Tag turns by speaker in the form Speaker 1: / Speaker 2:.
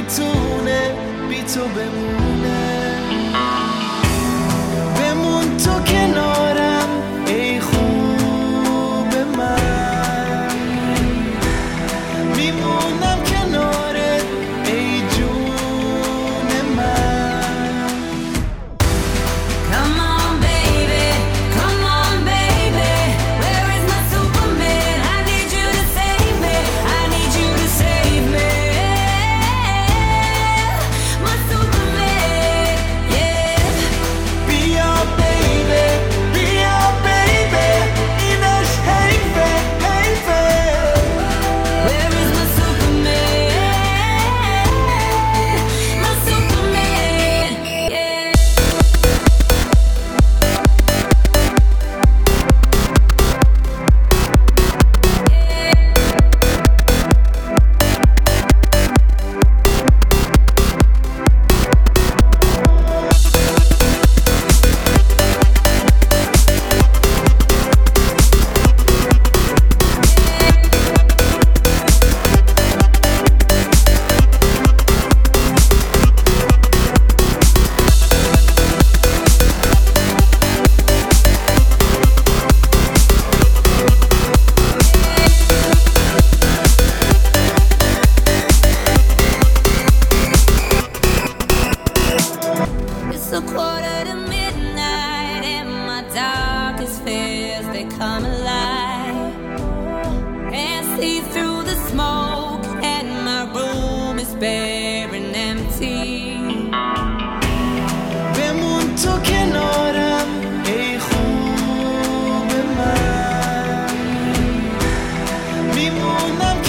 Speaker 1: میتونه بی تو بمونه. بمون تو کنارم ای خوب من، میمونم کنارت ای جون من.
Speaker 2: Come on baby, come on baby, where is my Superman? I need you to save me, I need you to save me, my Superman, yeah.
Speaker 1: بیا baby، بیا baby، اینش حیفه حیفه.
Speaker 2: Where is my Superman? My Superman, yeah. It's a quarter to midnight and my darkest fears, they come alive. Can't see through the smoke and my room is bare and empty.
Speaker 1: بمون تو کنارم ای خوب من، میمونم